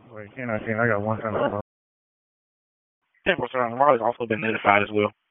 Wait, 1019, I got one time. 10 Marley's also been notified as well.